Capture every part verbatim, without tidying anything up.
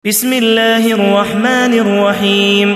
بسم الله الرحمن الرحيم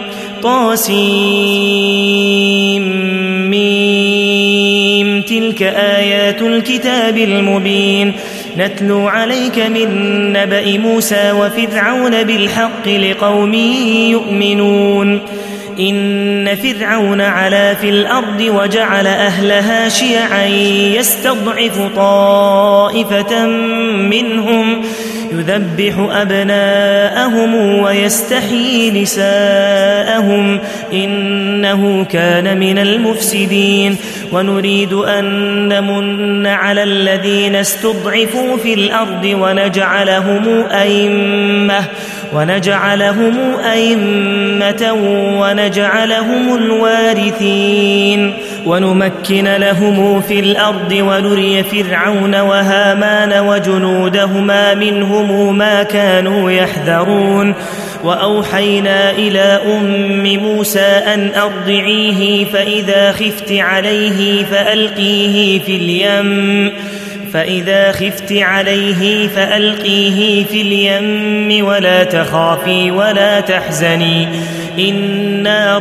طاسيم تلك آيات الكتاب المبين نتلو عليك من نبأ موسى وفرعون بالحق لقوم يؤمنون إن فرعون علا في الأرض وجعل أهلها شيعا يستضعف طائفة منهم يذبح أبناءهم ويستحيي نساءهم إنه كان من المفسدين ونريد أن نمن على الذين استضعفوا في الأرض ونجعلهم أئمة ونجعلهم أئمة ونجعلهم الوارثين ونمكن لهم في الأرض ونري فرعون وهامان وجنودهما منهم ما كانوا يحذرون وأوحينا إلى أم موسى أن أرضعيه فإذا خفت عليه فألقيه في اليم فإذا خفت عليه فألقيه في اليم ولا تخافي ولا تحزني إنا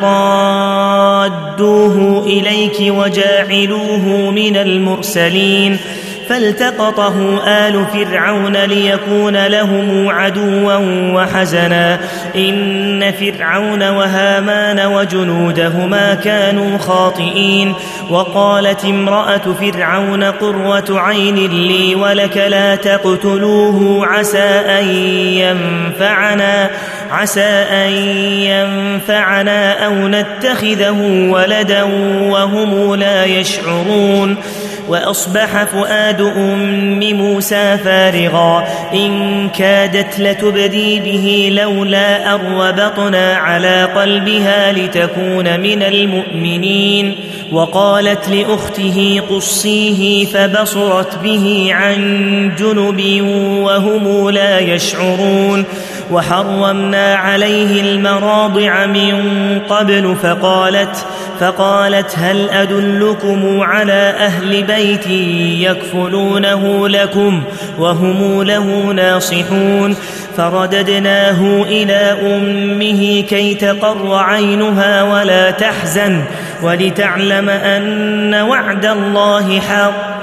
رادوه إليك وجاعلوه من المرسلين فالتقطه آل فرعون ليكون لهم عدوا وحزنا إن فرعون وهامان وجنودهما كانوا خاطئين وقالت امرأة فرعون قرة عين لي ولك لا تقتلوه عسى أن ينفعنا عسى أن ينفعنا أو نتخذه ولدا وهم لا يشعرون وأصبح فؤاد أم موسى فارغا إن كادت لتبدي به لولا أن ربطنا على قلبها لتكون من المؤمنين وقالت لأخته قصيه فبصرت به عن جنب وهم لا يشعرون وحرمنا عليه المراضع من قبل فقالت فقالت هل أدلكم على أهل بيت يكفلونه لكم وهم له ناصحون فرددناه إلى أمه كي تقر عينها ولا تحزن ولتعلم أن وعد الله حق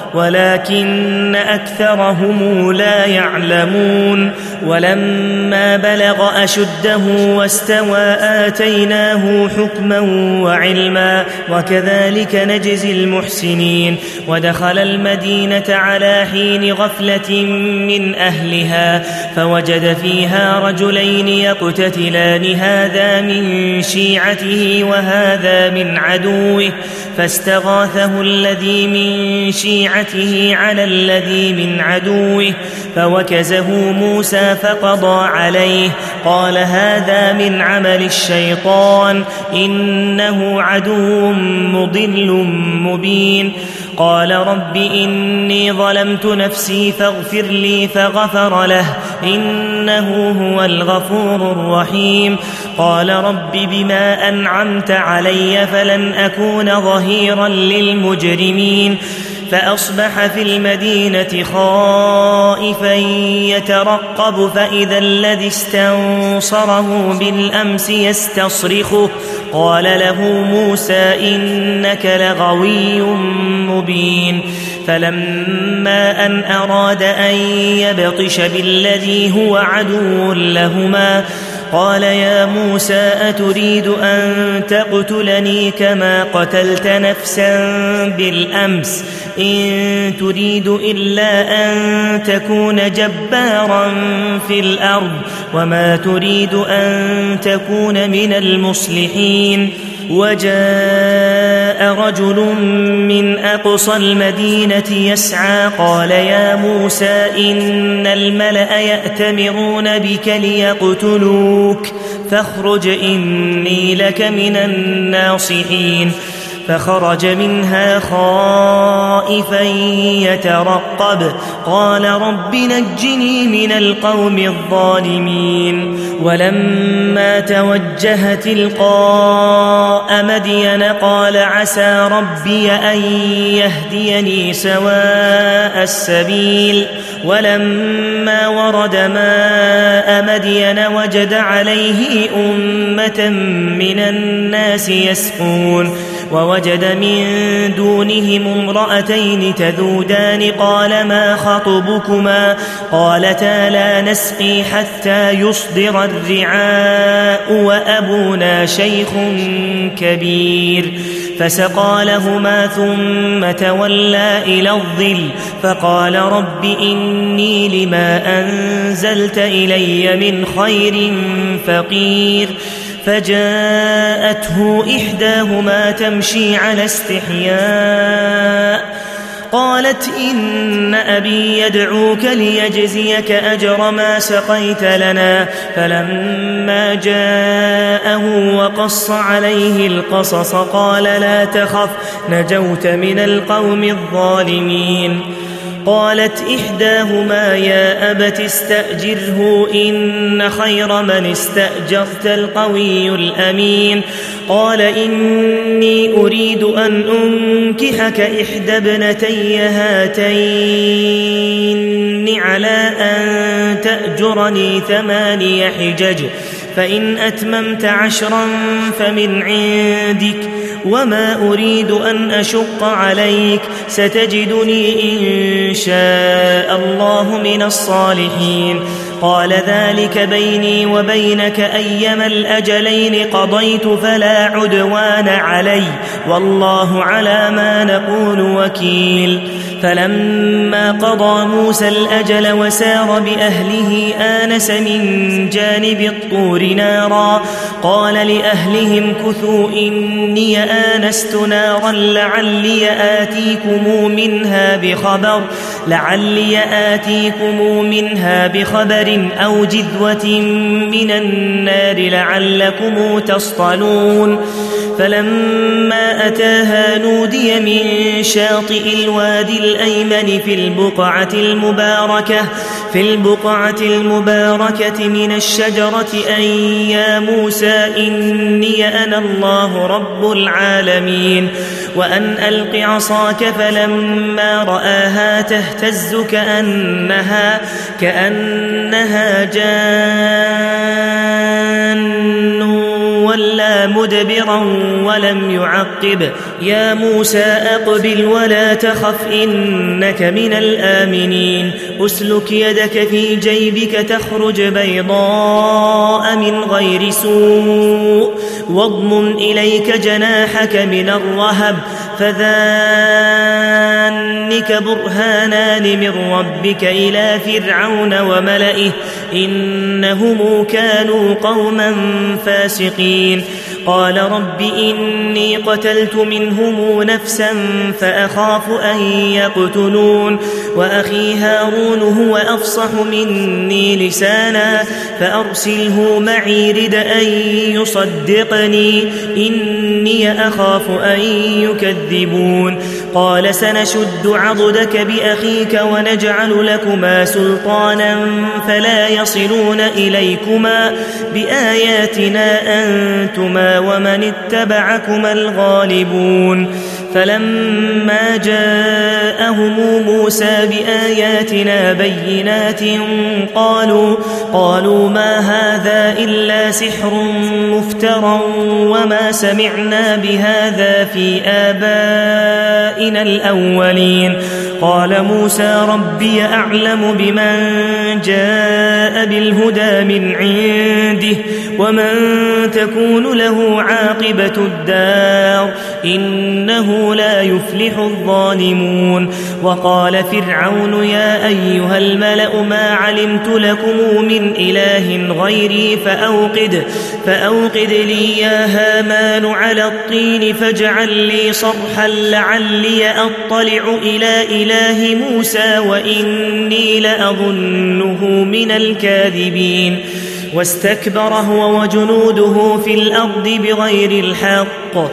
ولكن أكثرهم لا يعلمون ولما بلغ أشده واستوى آتيناه حكما وعلما وكذلك نجزي المحسنين ودخل المدينة على حين غفلة من أهلها فوجد فيها رجلين يقتتلان هذا من شيعته وهذا من عدوه فاستغاثه الذي من شيعته على الذي من عدوه فوكزه موسى فقضى عليه قال هذا من عمل الشيطان إنه عدو مضل مبين قال رب إني ظلمت نفسي فاغفر لي فغفر له إنه هو الغفور الرحيم قال رب بما أنعمت علي فلن أكون ظهيرا للمجرمين فأصبح في المدينة خائفا يترقب فإذا الذي استنصره بالأمس يستصرخه قال له موسى إنك لغوي مبين فلما أن أراد أن يبطش بالذي هو عدو لهما قال يا موسى أتريد أن تقتلني كما قتلت نفسا بالأمس إن تريد إلا أن تكون جبارا في الأرض وما تريد أن تكون من المصلحين وجاء رجل من أقصى المدينة يسعى قال يا موسى إن الملأ يأتمرون بك ليقتلوك فاخرج إني لك من الناصحين فخرج منها خائفا يترقب قال رب نجني من القوم الظالمين ولما توجه تلقاء مدين قال عسى ربي أن يهديني سواء السبيل ولما ورد ماء مدين وجد عليه أمة من الناس يسقون ووجد من دونهم امرأتين تذودان قال ما خطبكما قالتا لا نسقي حتى يصدر الرعاء وأبونا شيخ كبير فسقى لهما ثم تولى إلى الظل فقال رب إني لما أنزلت إلي من خير فقير فجاءته إحداهما تمشي على استحياء قالت إن أبي يدعوك ليجزيك أجر ما سقيت لنا فلما جاءه وقص عليه القصص قال لا تخف نجوت من القوم الظالمين قالت إحداهما يا أبت استأجره إن خير من استأجرت القوي الأمين قال إني أريد أن أنكحك إحدى ابنتي هاتين على أن تأجرني ثماني حجج فإن أتممت عشرا فمن عندك وما أريد أن أشق عليك ستجدني إن شاء الله من الصالحين قال ذلك بيني وبينك أيما الأجلين قضيت فلا عدوان علي والله على ما نقول وكيل فلما قضى موسى الأجل وسار بأهله آنس من جانب الطور نارا قال لأهلهم كثوا إني آنست نارا لعلي آتيكم منها بخبر لعلي آتيكم منها بخبر أو جذوة من النار لعلكم تصطلون فلما أتاها نودي من شاطئ الوادي الأيمن في البقعة المباركة في البقعة المباركة من الشجرة أن يا موسى إني أنا الله رب العالمين وأن ألق عصاك فلما رآها تهتز كأنها كأنها جان ولا مدبرا ولم يعقب يا موسى أقبل ولا تخف إنك من الآمنين أسلك يدك في جيبك تخرج بيضاء من غير سوء واضمم إليك جناحك من الرهب فذانك برهانان من ربك إلى فرعون وملئه إنهم كانوا قوما فاسقين قال رب إني قتلت منهم نفسا فأخاف أن يقتلون وأخي هارون هو أفصح مني لسانا فأرسله معي رد أن يصدقني إني أخاف أن يكذبون قال سنشد عضدك بأخيك ونجعل لكما سلطانا فلا يصلون إليكما بآياتنا أنتما ومن اتبعكما الغالبون فلما جاءهم موسى بآياتنا بينات قالوا قالوا ما هذا إلا سحر مفترى وما سمعنا بهذا في آبائنا الأولين قال موسى ربي أعلم بمن جاء بالهدى من عنده ومن تكون له عاقبة الدار إنه لا يفلح الظالمون وقال فرعون يا أيها الملأ ما علمت لكم من إله غيري فأوقد, فأوقد لي يا هامان على الطين فاجعل لي صرحا لعلي أطلع إلى إله موسى وإني لأظنه من الكاذبين واستكبر هو وجنوده في الأرض بغير الحق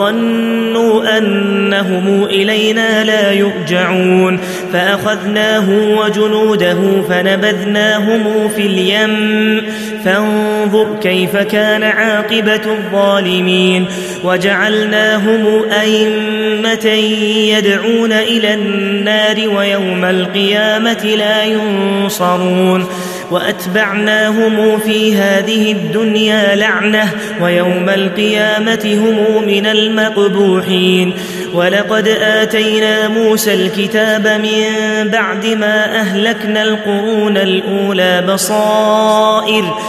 وظنوا أنهم إلينا لا يرجعون فأخذناه وجنوده فنبذناهم في اليم فانظر كيف كان عاقبة الظالمين وجعلناهم أئمة يدعون إلى النار ويوم القيامة لا ينصرون وأتبعناهم في هذه الدنيا لعنة ويوم القيامة هم من المقبوحين ولقد آتينا موسى الكتاب من بعد ما أهلكنا القرون الأولى بصائر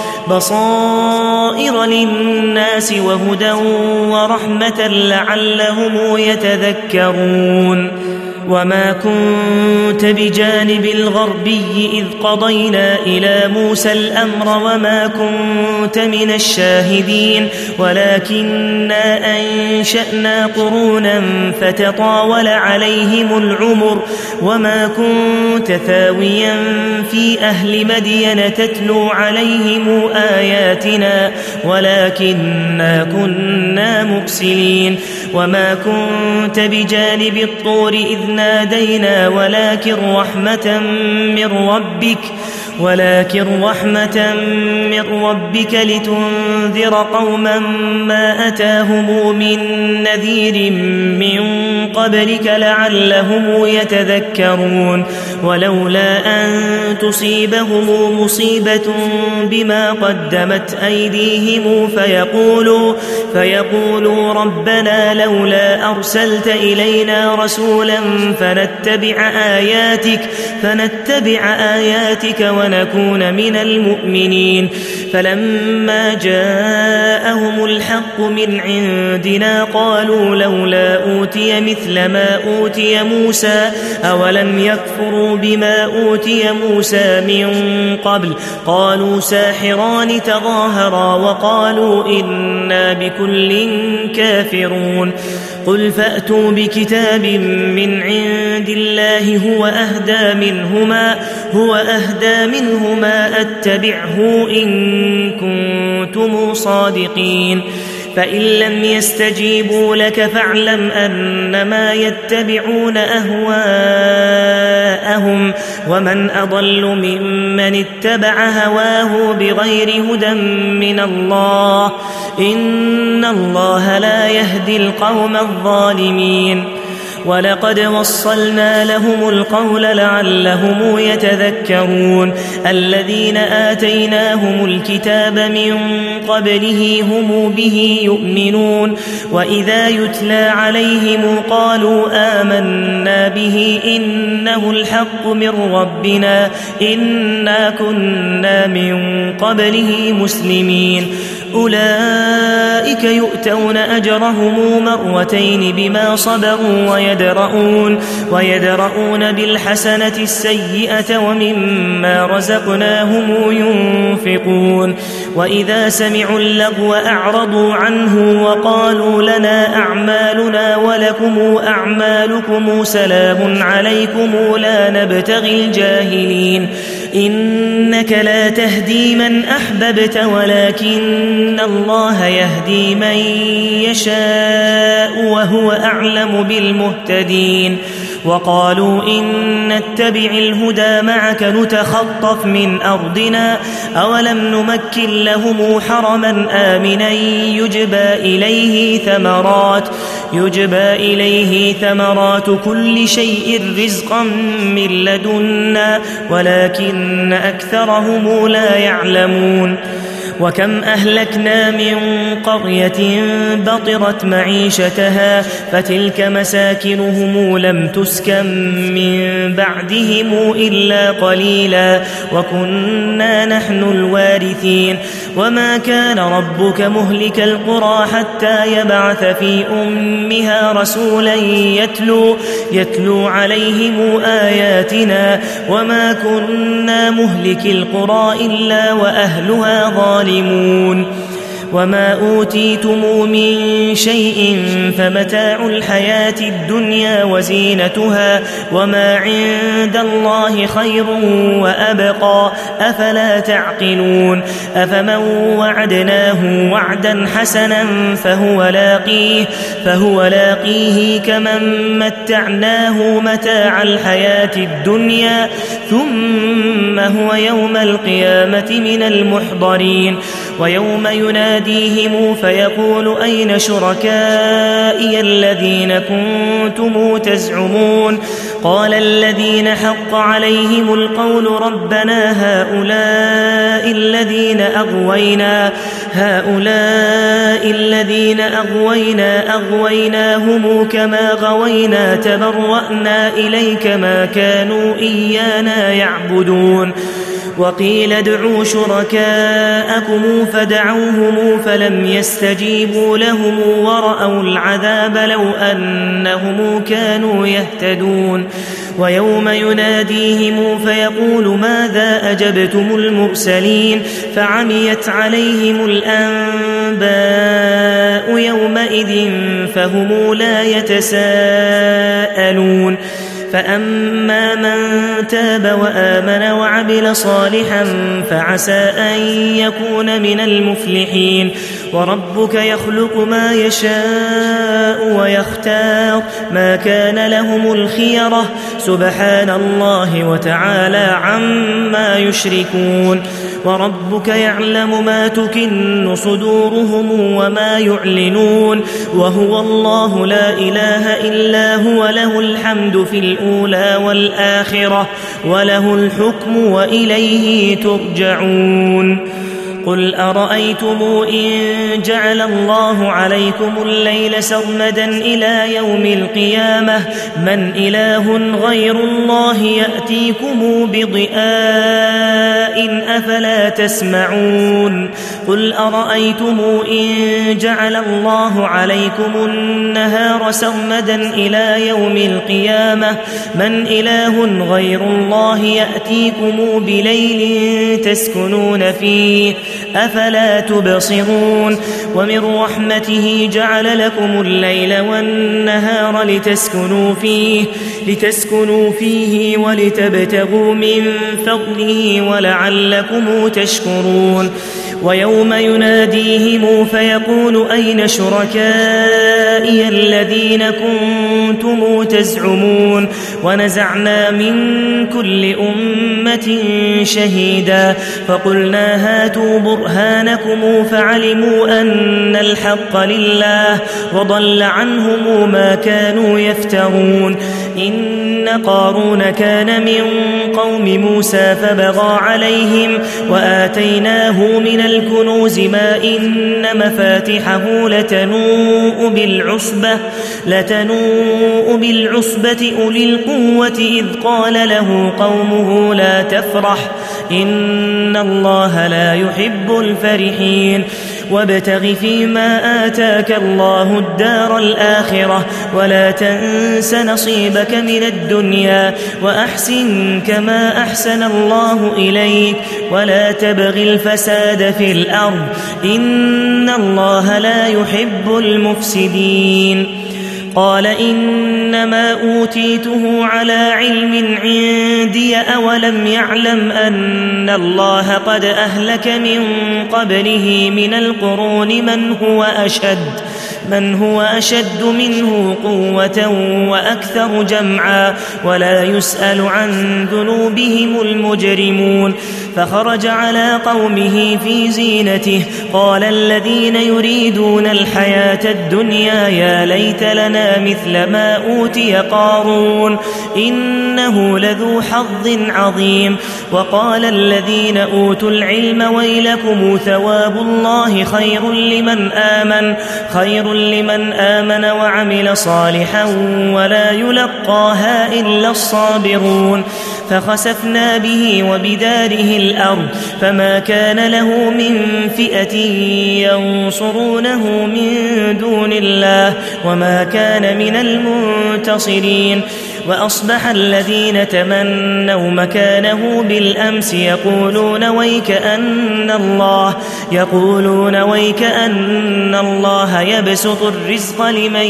بصائر للناس وهدى ورحمة لعلهم يتذكرون وما كنت بجانب الغربي إذ قضينا إلى موسى الأمر وما كنت من الشاهدين ولكننا أنشأنا قرونا فتطاول عليهم العمر وما كنت ثاويا في أهل مدين تتلو عليهم آياتنا ولكننا كنا مرسلين وما كنت بجانب الطور إذ نادينا ولكن رحمة من ربك ولكن رحمة من ربك لتنذر قوما ما أتاهم من نذير من قبلك لعلهم يتذكرون ولولا أن تصيبهم مصيبة بما قدمت أيديهم فيقولوا, فيقولوا ربنا لولا أرسلت إلينا رسولا فنتبع آياتك, فنتبع آياتك ونكون من المؤمنين فلما جاءهم الحق من عندنا قالوا لولا أوتي مثل ما أوتي موسى أولم يكفروا بما أوتي موسى من قبل قالوا ساحران تظاهرا وقالوا إنا بكل كافرون قل فأتوا بكتاب من عند الله هو أهدى منهما هو أهدى منهما أتبعه إن كنتم صادقين فإن لم يستجيبوا لك فاعلم أنما يتبعون أهواءهم ومن أضل ممن اتبع هواه بغير هدى من الله إن الله لا يهدي القوم الظالمين ولقد وصلنا لهم القول لعلهم يتذكرون الذين آتيناهم الكتاب من قبله هم به يؤمنون وإذا يتلى عليهم قالوا آمنا به إنه الحق من ربنا إنا كنا من قبله مسلمين أولئك يؤتون أجرهم مرتين بما صبروا ويدرؤون, ويدرؤون بالحسنة السيئة ومما رزقناهم ينفقون وإذا سمعوا اللغو أعرضوا عنه وقالوا لنا أعمالنا ولكم أعمالكم سلام عليكم لا نبتغي الجاهلين إنك لا تهدي من أحببت ولكن الله يهدي من يشاء وهو أعلم بالمهتدين وقالوا إن نتبع الهدى معك نتخطف من أرضنا أولم نمكن لهم حرما آمنا يجبى إليه ثمرات يجبى إليه ثمرات كل شيء رزقا من لدنا ولكن أكثرهم لا يعلمون وكم أهلكنا من قرية بطرت معيشتها فتلك مساكنهم لم تسكن من بعدهم إلا قليلا وكنا نحن الوارثين وما كان ربك مهلك القرى حتى يبعث في أمها رسولا يتلو, يتلو عليهم آياتنا وما كنا مهلك القرى إلا وأهلها ظالمون وما أوتيتم من شيء فمتاع الحياة الدنيا وزينتها وما عند الله خير وأبقى أفلا تعقلون أفمن وعدناه وعدا حسنا فهو لاقيه, فهو لاقيه كمن متعناه متاع الحياة الدنيا ثم هو يوم القيامة من المحضرين ويوم يناديهم فيقول أين شركائي الذين كنتم تزعمون قال الذين حق عليهم القول ربنا هؤلاء الذين أغوينا هؤلاء الذين أغوينا أغويناهم كما غوينا تبرأنا إليك ما كانوا إيانا يعبدون وقيل ادعوا شركاءكم فدعوهم فلم يستجيبوا لهم ورأوا العذاب لو أنهم كانوا يهتدون ويوم يناديهم فيقول ماذا أجبتم المرسلين فعميت عليهم الأنباء يومئذ فهم لا يتساءلون فأما من تاب وآمن وعمل صالحا فعسى أن يكون من المفلحين وربك يخلق ما يشاء ويختار ما كان لهم الخيرة سبحان الله وتعالى عما يشركون وربك يعلم ما تكن صدورهم وما يعلنون وهو الله لا إله إلا هو له الحمد في الأولى والآخرة وله الحكم وإليه ترجعون قل أرأيتم إن جعل الله عليكم الليل سرمدا إلى يوم القيامة من إله غير الله يأتيكم بضياء أفلا تسمعون قل أرأيتم إن جعل الله عليكم النهار سرمدا إلى يوم القيامة من إله غير الله يأتيكم بليل تسكنون فيه أفلا تبصرون ومن رحمته جعل لكم الليل والنهار لتسكنوا فيه لتسكنوا فيه ولتبتغوا من فضله ولعلكم تشكرون ويوم يناديهم فيقول أين شركائي الذين كنتم تزعمون ونزعنا من كل أمة شهيدا فقلنا هاتوا برهانكم فعلموا أن الحق لله وضل عنهم ما كانوا يفترون إن قارون كان من قوم موسى فبغى عليهم وآتيناه من الكنوز ما إن مفاتحه لتنوء بالعصبة لتنوء بالعصبة أولي القوة إذ قال له قومه لا تفرح إن الله لا يحب الفرحين وابتغ فيما آتاك الله الدار الآخرة ولا تنس نصيبك من الدنيا وأحسن كما أحسن الله إليك ولا تبغ الفساد في الأرض إن الله لا يحب المفسدين قال إنما أوتيته على علم عندي أولم يعلم أن الله قد أهلك من قبله من القرون من هو أشد من هو أشد منه قوة وأكثر جمعا ولا يسأل عن ذنوبهم المجرمون فخرج على قومه في زينته قال الذين يريدون الحياة الدنيا يا ليت لنا مثل ما أوتي قارون إنه لذو حظ عظيم وقال الذين أوتوا العلم ويلكم ثواب الله خير لمن آمن خير لمن آمن وعمل صالحا ولا يلقاها إلا الصابرون فخسفنا به وبداره الأرض فما كان له من فئة ينصرونه من دون الله وما كان من المنتصرين وأصبح الذين تمنوا مكانه بالأمس يقولون ويكأن الله يقولون ويكأن الله يبسط الرزق لمن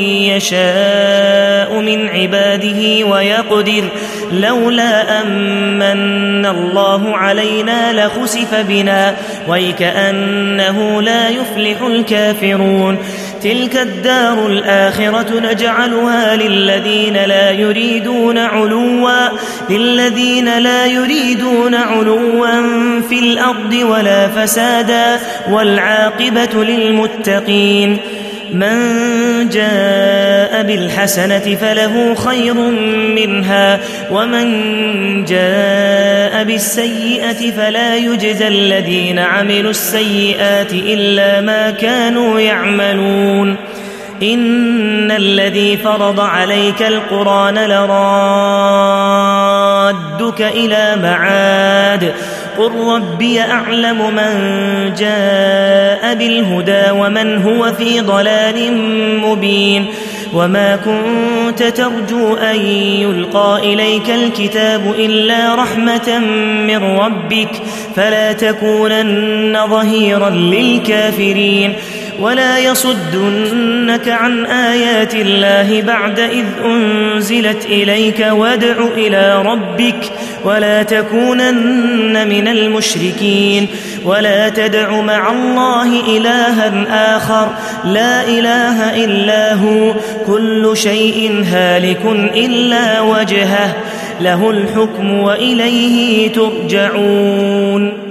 يشاء من عباده ويقدر لولا أمن الله علينا لخسف بنا ويكأنه لا يفلح الكافرون تلك الدار الآخرة نجعلها للذين لا يريدون علوا للذين لا يريدون علوا في الأرض ولا فسادا والعاقبة للمتقين من جاء بالحسنة فله خير منها ومن جاء بالسيئة فلا يجزى الذين عملوا السيئات إلا ما كانوا يعملون إن الذي فرض عليك القرآن لرادك إلى معاد قل ربي أعلم من جاء بالهدى ومن هو في ضلال مبين وما كنت ترجو أن يلقى إليك الكتاب إلا رحمة من ربك فلا تكونن ظهيرا للكافرين ولا يصدنك عن آيات الله بعد إذ أنزلت إليك وادع إلى ربك ولا تكونن من المشركين ولا تدع مع الله إلها آخر لا إله إلا هو كل شيء هالك إلا وجهه له الحكم وإليه ترجعون